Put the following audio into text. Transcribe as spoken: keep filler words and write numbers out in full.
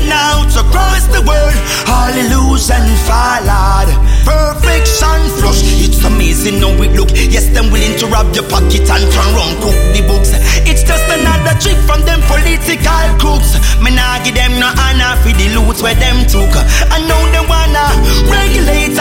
in out across the world. All illusion fall hard. Perfection flush. It's amazing how we look. Yes, them willing to rob your pocket and turn round cook the books. It's just another trick from them political crooks. Me nah give them no honor for the loot where them took. I know they wanna regulate